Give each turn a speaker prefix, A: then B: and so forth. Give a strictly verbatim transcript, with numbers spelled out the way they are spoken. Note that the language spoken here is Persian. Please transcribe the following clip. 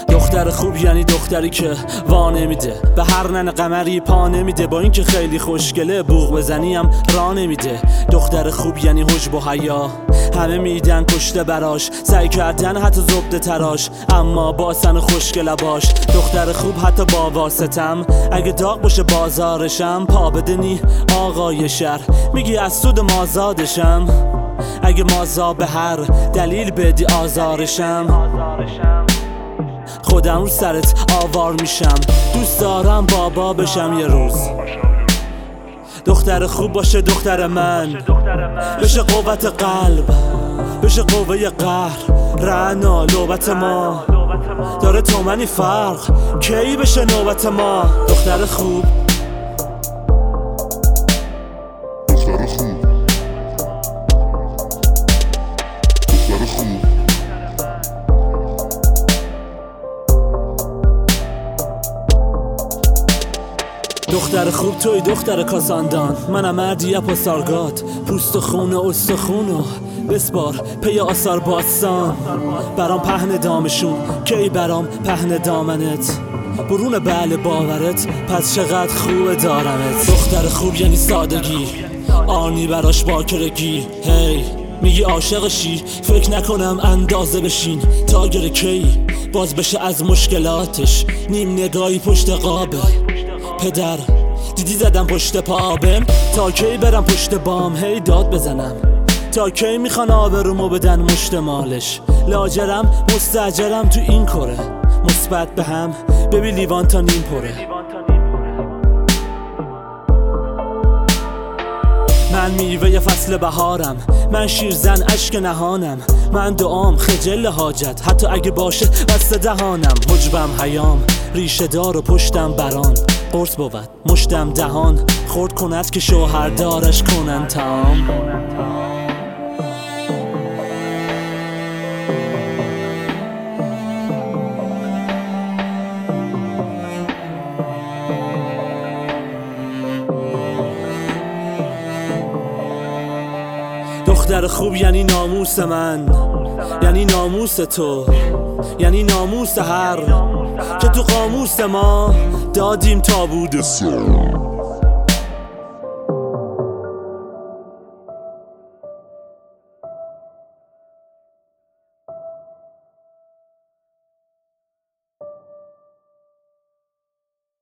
A: دختر خوب یعنی دختری که وا نمیده، به هر نن قمری پا نمیده، با اینکه خیلی خوشگله بوق بزنی هم را نمیده. دختر خوب یعنی حجب و حیا، همه میدن کشته براش، سعی کردن حتی زبده تراش، اما باسن خوشگله باش. دختر خوب حتی با واسطم، اگه داغ باشه بازارشم، پا بدنی آقای شهر میگی از سود مازادشم، اگه مازا به هر دلیل بدی آزارشم، خودم رو سرت آوار میشم. دوست دارم بابا بشم یه روز، دختر خوب باشه دختر من، بشه قوت قلب، بشه قوه قهر، رعنا نوبت ما داره تومنی فرق، کی بشه نوبت ما. دختر خوب
B: دختر خوب دختر خوب
A: دختر خوب توی دختر کاساندان، منم مردی اپا سارگات، پوست و خون و استخون و بسپار پی آثار باستان، برام پهن دامشون کی برام پهن دامنت، برون بله باورت پس چقدر خوب دارمت. دختر خوب یعنی سادگی، آنی براش باکرگی، هی میگی عاشقشی، فکر نکنم اندازه بشین تا گره کی باز بشه از مشکلاتش، نیم نگاهی پشت قابه، پدر دیدی زدم پشت پا آبم، تا کی برم پشت بام هی داد بزنم، تا کی میخوان آبرومو بدن مشت مالش، لاجرم مستاجرم تو این کره، مثبت به هم ببین لیوان تا نیم پره. من میوه فصل بهارم، من شیرزن اشک نهانم، من دعام خجل حاجت حتی اگه باشه بسته دهانم، حجبم حیام ریشه دار و پشتم بران، قرص بود مشتم دهان، خورد کند که شوهر دارش کنن تمام. دختر خوب یعنی ناموس من، یعنی ناموس تو، یعنی ناموس هر که تو قاموس ما دادیم تا بود.